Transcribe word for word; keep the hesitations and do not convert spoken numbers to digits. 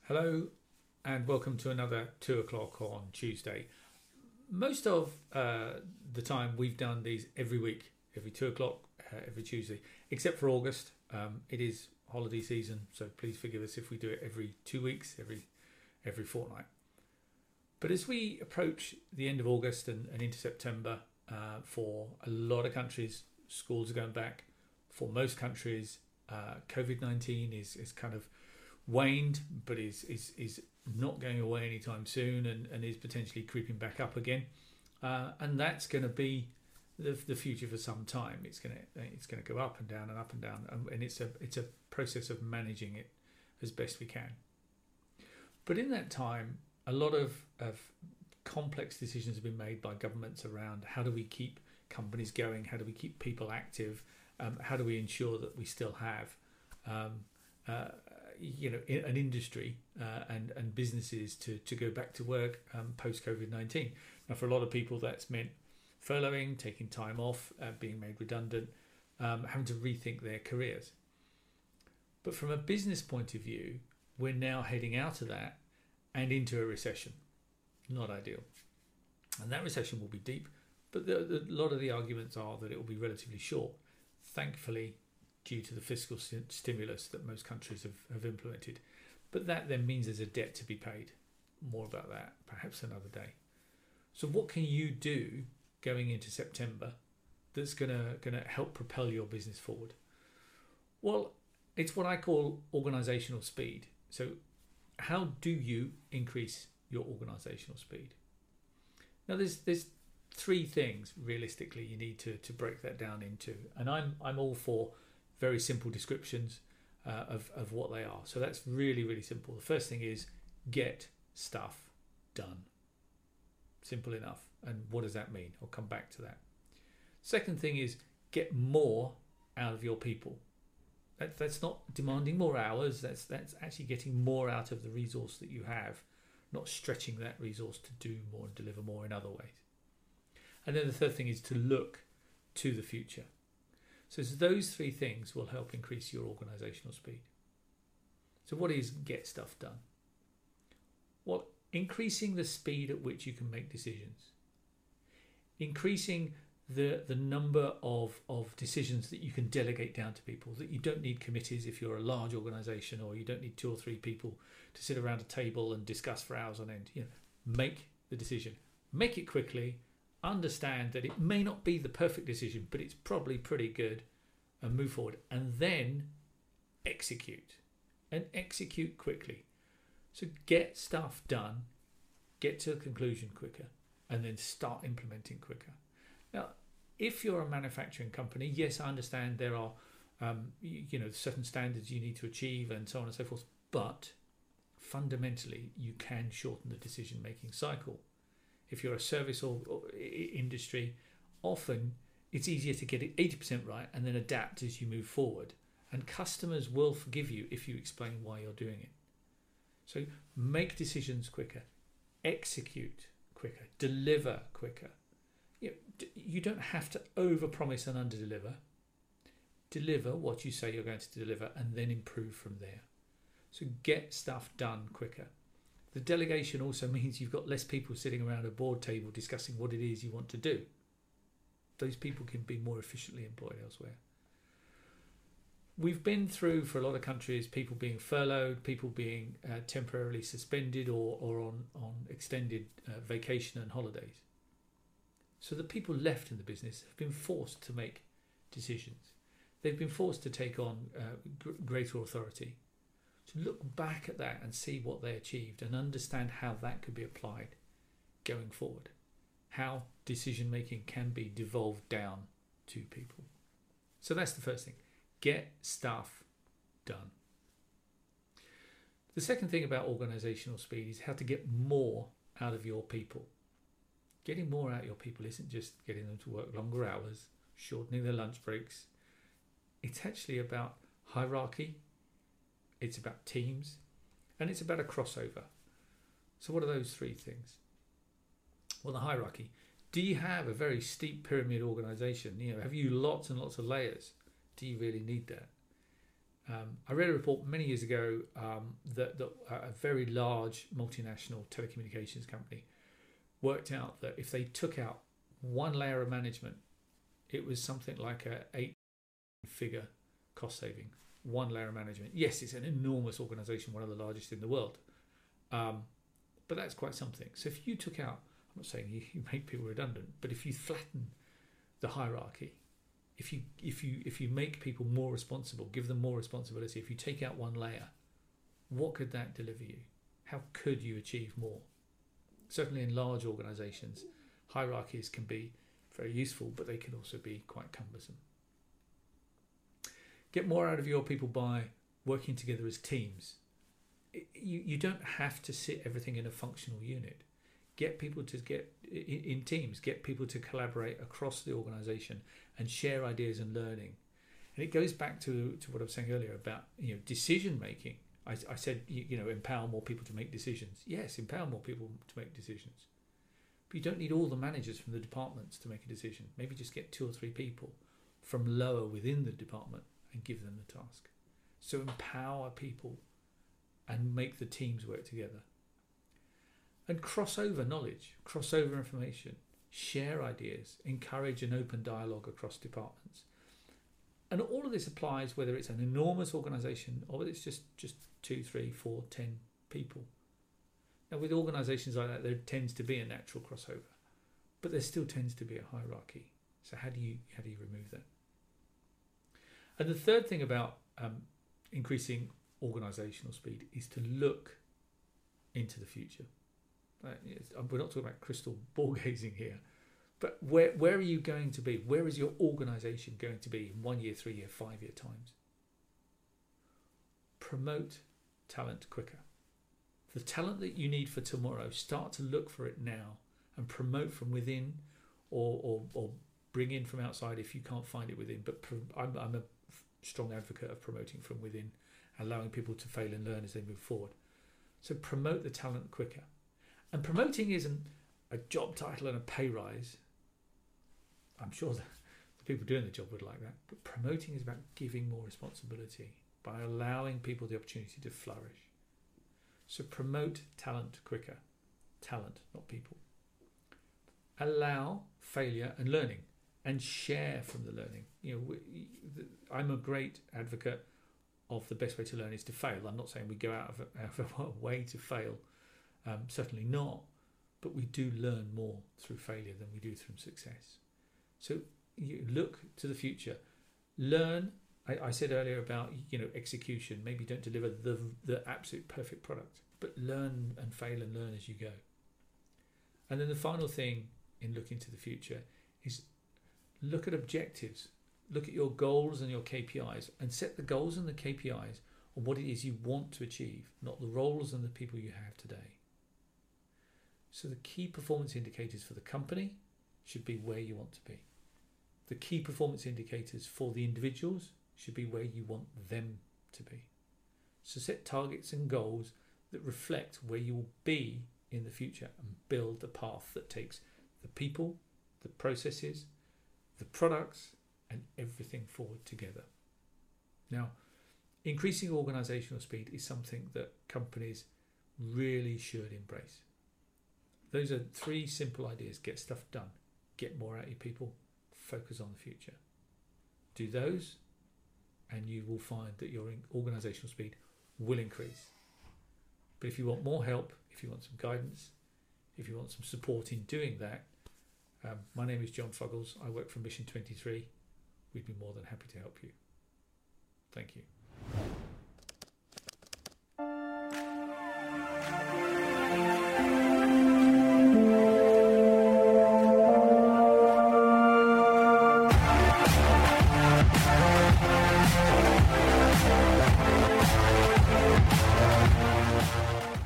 Hello and welcome to another two o'clock on Tuesday. Most of uh, the time we've done these every week, every two o'clock, uh, every Tuesday, except for August. Um, it is holiday season, so please forgive us if we do it every two weeks, every every fortnight. But as we approach the end of August and, and into September, uh, for a lot of countries, schools are going back. For most countries, uh, COVID nineteen is, is kind of waned, but is is is not going away anytime soon, and, and is potentially creeping back up again, uh, and that's going to be the, the future for some time. It's going to it's going to go up and down and up and down, and, and it's a it's a process of managing it as best we can. But in that time, a lot of of complex decisions have been made by governments around how do we keep companies going, how do we keep people active, um, how do we ensure that we still have um, uh, you know, an industry uh, and and businesses to to go back to work um, post COVID nineteen. Now, for a lot of people, that's meant furloughing, taking time off, uh, being made redundant, um, having to rethink their careers. But from a business point of view, we're now heading out of that and into a recession. Not ideal, and that recession will be deep. But the, the, a lot of the arguments are that it will be relatively short. Thankfully, due to the fiscal st- stimulus that most countries have, have implemented. But that then means there's a debt to be paid. More about that perhaps another day. So what can you do going into September that's gonna gonna help propel your business forward? Well, it's what I call organizational speed. So how do you increase your organizational speed? Now there's there's three things realistically you need to, to break that down into. And I'm I'm all for very simple descriptions uh, of, of what they are. So that's really, really simple. The first thing is get stuff done. Simple enough. And what does that mean? I'll come back to that. Second thing is get more out of your people. That, that's not demanding more hours. That's, that's actually getting more out of the resource that you have, not stretching that resource to do more and deliver more in other ways. And then the third thing is to look to the future. So those three things will help increase your organizational speed. So what is get stuff done? Well, increasing the speed at which you can make decisions. Increasing the, the number of, of decisions that you can delegate down to people, that you don't need committees if you're a large organization, or you don't need two or three people to sit around a table and discuss for hours on end. You know, make the decision. Make it quickly. Understand that it may not be the perfect decision, but it's probably pretty good, and move forward. And then execute, and execute quickly. So get stuff done, get to a conclusion quicker, and then start implementing quicker. Now, if you're a manufacturing company, yes, I understand there are um, you, you know certain standards you need to achieve and so on and so forth, but fundamentally you can shorten the decision-making cycle. If you're a service or, or industry, often it's easier to get it eighty percent right and then adapt as you move forward. And customers will forgive you if you explain why you're doing it. So make decisions quicker, execute quicker, deliver quicker. You know, you don't have to overpromise and underdeliver. Deliver what you say you're going to deliver and then improve from there. So get stuff done quicker. The delegation also means you've got less people sitting around a board table discussing what it is you want to do. Those people can be more efficiently employed elsewhere. We've been through, for a lot of countries, people being furloughed, people being uh, temporarily suspended or, or on, on extended uh, vacation and holidays. So the people left in the business have been forced to make decisions. They've been forced to take on uh, gr- greater authority. To look back at that and see what they achieved and understand how that could be applied going forward. How decision making can be devolved down to people. So that's the first thing. Get stuff done. The second thing about organizational speed is how to get more out of your people. Getting more out of your people isn't just getting them to work longer hours, shortening their lunch breaks. It's actually about hierarchy. It's about teams, and it's about a crossover. So what are those three things? Well, the hierarchy. Do you have a very steep pyramid organization? You know, have you lots and lots of layers? Do you really need that? Um, I read a report many years ago um, that, that a very large multinational telecommunications company worked out that if they took out one layer of management, it was something like a eight figure cost saving. One layer of management. Yes, it's an enormous organization, one of the largest in the world. Um, but that's quite something. So if you took out, I'm not saying you, you make people redundant, but if you flatten the hierarchy, if you if you if you make people more responsible, give them more responsibility, if you take out one layer, what could that deliver you? How could you achieve more? Certainly in large organizations, hierarchies can be very useful, but they can also be quite cumbersome. Get more out of your people by working together as teams. You, you don't have to sit everything in a functional unit. Get people to get in, in teams, get people to collaborate across the organization and share ideas and learning. And it goes back to, to what I was saying earlier about, you know, decision making. I, I said, you, you know, empower more people to make decisions. Yes, empower more people to make decisions. But you don't need all the managers from the departments to make a decision. Maybe just get two or three people from lower within the department and give them the task. So empower people and make the teams work together. And cross over knowledge, cross over information, share ideas, encourage an open dialogue across departments. And all of this applies whether it's an enormous organisation or whether it's just, just two, three, four, ten people. Now with organisations like that, there tends to be a natural crossover, but there still tends to be a hierarchy. So how do you how do you remove that? And the third thing about um, increasing organisational speed is to look into the future. Uh, we're not talking about crystal ball gazing here, but where where are you going to be? Where is your organisation going to be in one year, three year, five year times? Promote talent quicker. The talent that you need for tomorrow, start to look for it now and promote from within, or or, or bring in from outside if you can't find it within. But I'm, I'm a strong advocate of promoting from within, allowing people to fail and learn as they move forward. So promote the talent quicker. And promoting isn't a job title and a pay rise. I'm sure that the people doing the job would like that. But promoting is about giving more responsibility by allowing people the opportunity to flourish. So promote talent quicker. Talent, not people. Allow failure and learning and share from the learning. You know, we, I'm a great advocate of the best way to learn is to fail. I'm not saying we go out of, out of our way to fail. Um, certainly not, but we do learn more through failure than we do through success. So you look to the future, learn. I, I said earlier about, you know, execution. Maybe don't deliver the the absolute perfect product, but learn and fail and learn as you go. And then the final thing in looking to the future is look at objectives. Look at your goals and your K P Is, and set the goals and the K P Is on what it is you want to achieve, not the roles and the people you have today. So the key performance indicators for the company should be where you want to be. The key performance indicators for the individuals should be where you want them to be. So set targets and goals that reflect where you will be in the future and build a path that takes the people, the processes, the products, and everything forward together. Now, increasing organisational speed is something that companies really should embrace. Those are three simple ideas. Get stuff done. Get more out of your people. Focus on the future. Do those and you will find that your organisational speed will increase. But if you want more help, if you want some guidance, if you want some support in doing that, um, my name is John Fuggles. I work for Mission twenty-three. We'd be more than happy to help you. Thank you.